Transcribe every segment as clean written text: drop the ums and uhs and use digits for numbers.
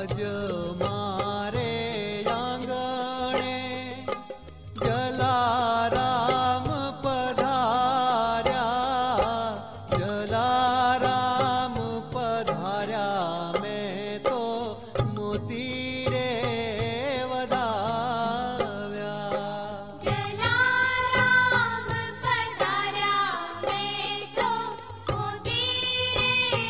आज मारे आंगणे जलाराम पधार्या, जलाराम पधार्या, मैं तो मोती रे वधाव्या। जलाराम पधार्या, मैं तो मोती रे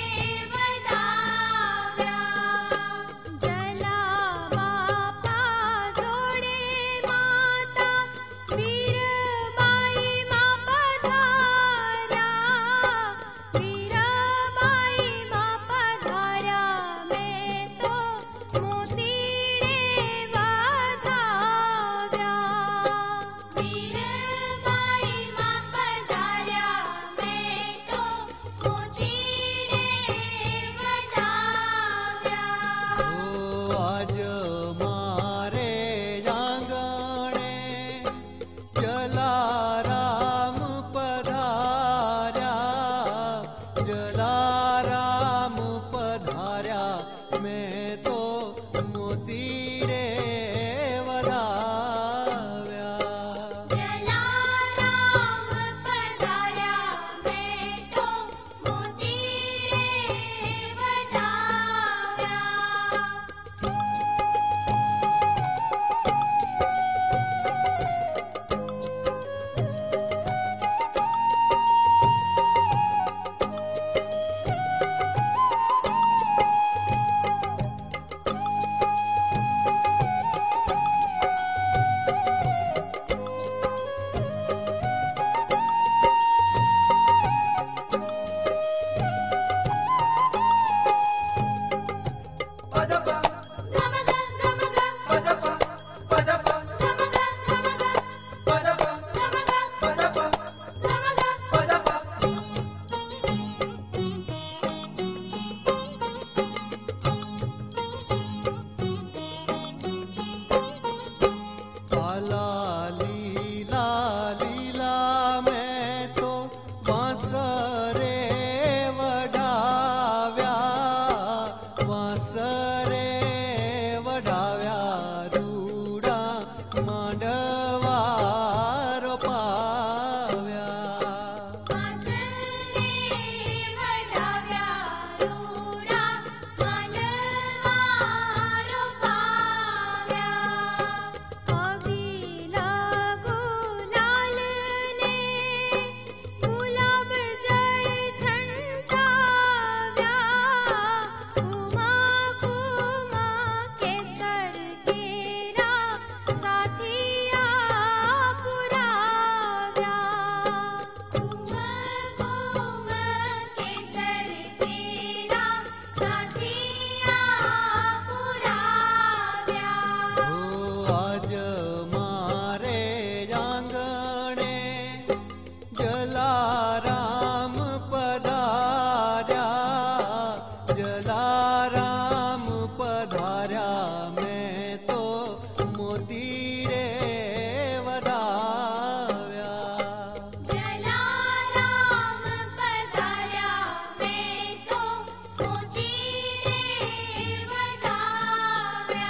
वधाव्या। जला बापा जोडे माता वीरबाई मा पधार्या, वीरबाई मा पधार्या, मैं तो मोती रे वधाव्या। वीरबाई मा पधार्या, मैं तो मोती रे वधाव्या। ओ आज मारे आंगणे जलाराम पधार्या, जलाराम पधार्या, मैं तो मोती रे वधाव्या। जलाराम पधार्या, मैं तो मोती रे वधाव्या। आला लीला लीला मैं तो वांसरे वढाव्या, वांसरे वढाव्या, रूडा मांडवा रोपाव्या। वासरे वढाव्या, रूडा मांडवा रोपाव्या। कवीला गुलालने गुलाब जळ छंटाव्या, कुमा कुमा केसर केरा साथिया पुराव्या। कुमा कुमा केसर केरा साथिया पुराव्या। ओ आज मारे आंगणे जलाराम पधार्या, जलाराम पधार्या, मैं तो मोती रे वधाव्या। जलाराम पधार्या, मैं तो मोती रे वधाव्या।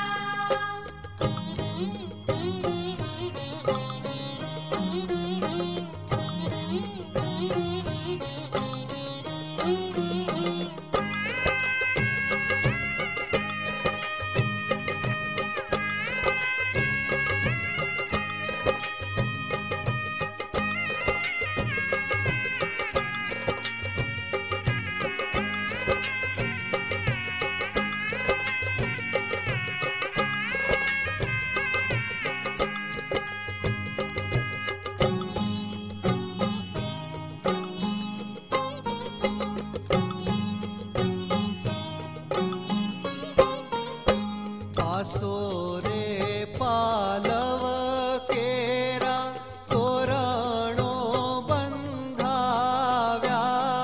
आसोरे पालव केरा तोरणो बंधाव्या,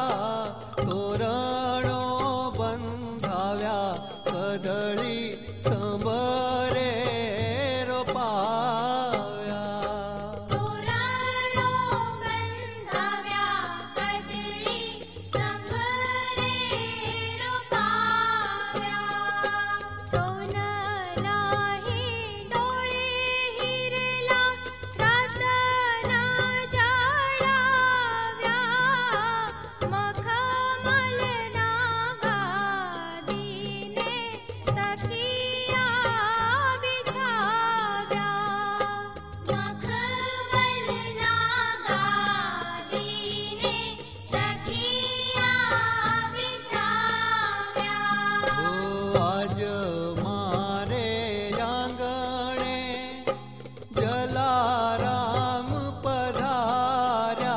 तोरणो बंधाव्या, कदळी संबरे रोपाव्या। तोरणो बंधाव्या, कदळी संबरे रोपाव्या। सौ तकिया बिछाव्या मखमलना गादीने तकिया बिछाव्या आज मारे आंगणे जलाराम पधार्या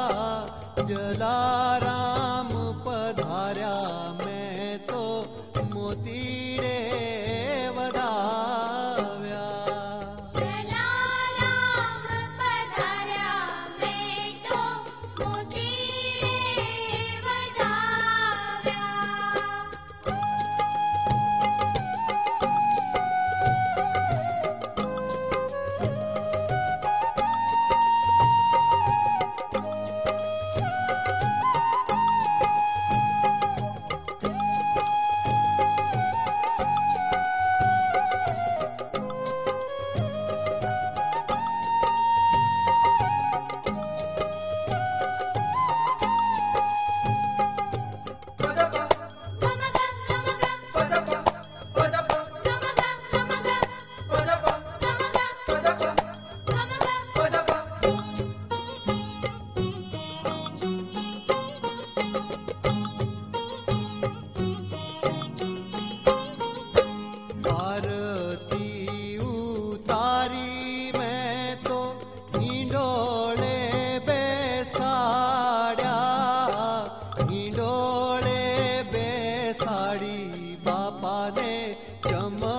जलाराम पधार्या मैं तो मोतीडे वधाव्या जलाराम पधार्या मैं तो मोतीडे वधाव्या आरती उतारी मैं तो हिंडोळे बेसाड्या हिंडोळे बेसाडी बापाने चम